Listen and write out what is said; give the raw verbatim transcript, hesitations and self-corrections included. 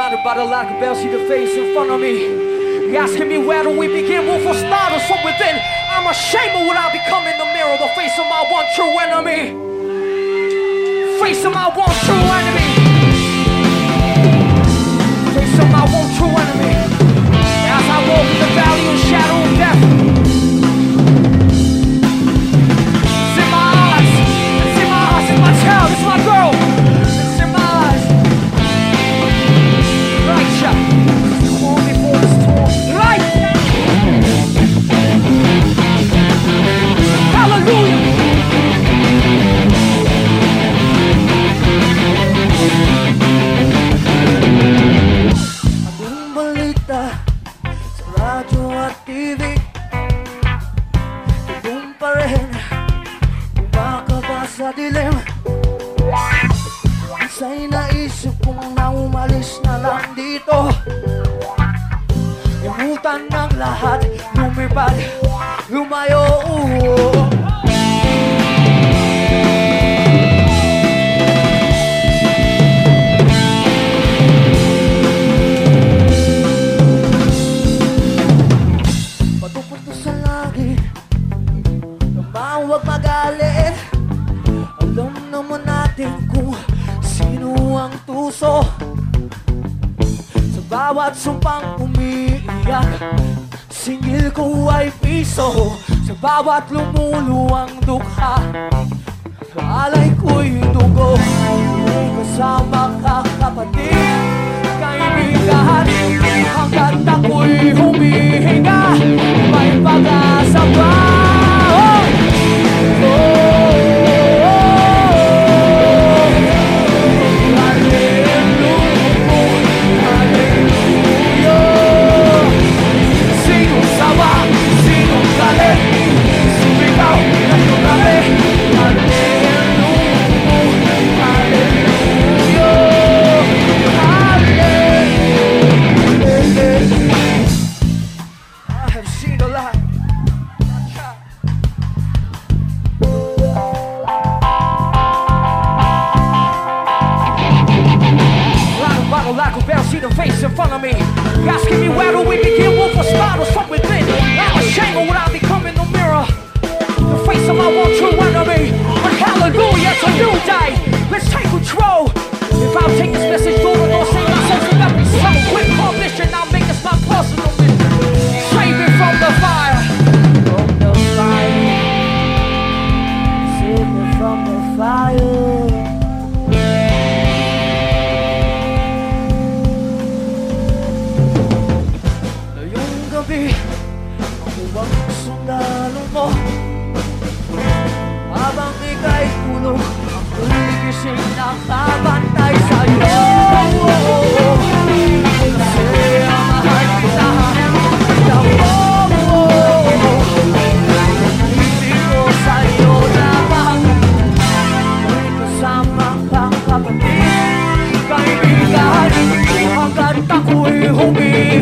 Surrounded by the lack of bells, see the face in front of me. You're asking me where do we begin? Well, for starters from within. I'm ashamed of what I become in the mirror. The face of my one true enemy. Face of my one true enemy. Face of my one true enemy. As I walk in the valley of shadow of death. It's in my eyes. It's in my eyes. It's my child. It's my girl. It's in my eyes. Right shot. Call me for this torn. Light. Hallelujah. Anong balita sa radyo at T V? Doon pa rin, baka ba sa dilim? Isa'y naisip kong na umalis na lang dito. Limutan ng lahat, lumipad, lumayo. Patupot ko sa langit, naman huwag magalit. Alam naman natin kung sino ang tuso. Sa bawat sumpang umiiyak, singil ko ay piso. Sa bawat lumuluwang dukha, alay ko'y dugo. May kasama ka kapatid, kaibigan, hanggat ako'y humihinga, may pag-asa pa. Oh! Oh! Like a bell, see the face in front of me. Asking me where do we begin? Well, for starters from within. I'm ashamed of what I become in the mirror. The face of my one true enemy. But hallelujah, it's a new day. Let's take control. If I'll take this message forward or say myself, it got me some quick publishing. I'll make this my personal mission. Save it from the fire. From the fire. Save me from the fire. Ako ang sundalo mo. Habang ika'y tulog, ako'y gising nakabantay sa'yo. Kasi ang mahal kita, kita mo. Hindi ko sa'yo lamang. May kasama kang kapatid, kaibigan, hanggat ako'y humingi.